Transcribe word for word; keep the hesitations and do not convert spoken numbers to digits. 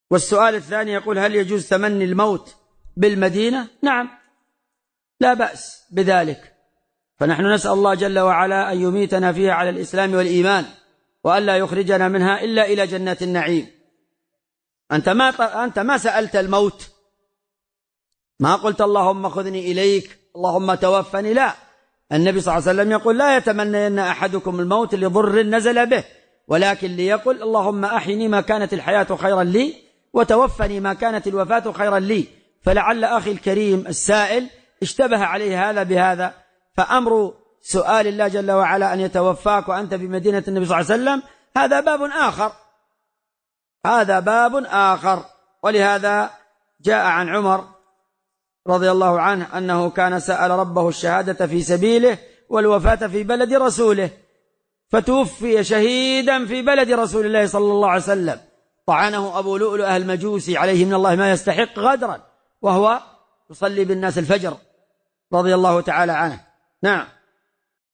والسؤال الثاني يقول: هل يجوز تمني الموت بالمدينة؟ نعم، لا بأس بذلك، فنحن نسأل الله جل وعلا أن يميتنا فيها على الإسلام والإيمان، وأن لا يخرجنا منها إلا إلى جنات النعيم. أنت ما أنت ما سألت الموت، ما قلت اللهم خذني إليك، اللهم توفني، لا. النبي صلى الله عليه وسلم يقول: لا يتمنين أحدكم الموت لضر نزل به، ولكن ليقل اللهم أحيني ما كانت الحياة خيرا لي، وتوفني ما كانت الوفاة خيرا لي. فلعل أخي الكريم السائل اشتبه عليه هذا بهذا، فأمر سؤال الله جل وعلا أن يتوفاك وأنت بمدينة النبي صلى الله عليه وسلم هذا باب آخر، هذا باب آخر. ولهذا جاء عن عمر رضي الله عنه أنه كان سأل ربه الشهادة في سبيله والوفاة في بلد رسوله، فتوفي شهيدا في بلد رسول الله صلى الله عليه وسلم، طعنه أبو لؤلؤ المجوسي عليه من الله ما يستحق غدرا، وهو يصلي بالناس الفجر رضي الله تعالى عنه. نعم.